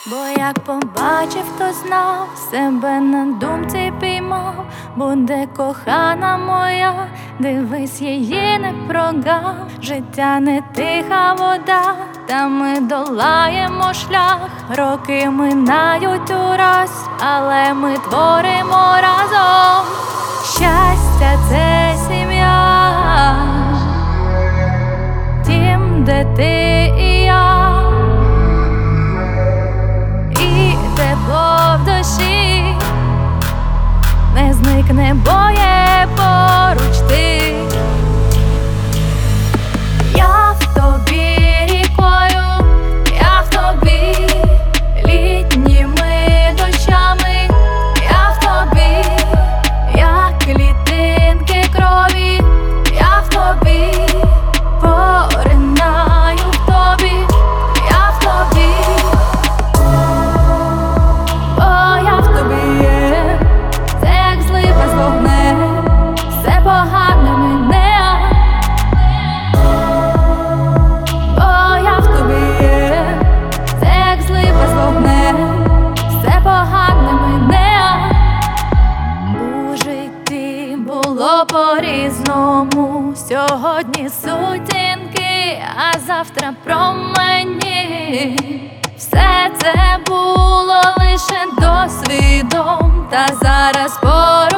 Бо як побачив, то знав, себе на думці піймав. Буде кохана моя, дивись, її не прогав. Життя не тиха вода, та ми долаємо шлях. Роки минають ураз, але ми творимо разом. Щастя — це сім'я, дім, де ти і я, і тепло в душі не зникне, бо є поруч ти. Я в тобі рікою, я в тобі літніми дощами, я в тобі, як клітинки крові, я в тобі, поринаю в тобі, я в тобі, о, я в тобі є, це як злива з вогнем, все погане мене. О, я в тобі є, це як злива з вогнем, все погане мене. У житті було по-різному, сьогодні сутінки, а завтра промені. Все це було лише досвідом, та зараз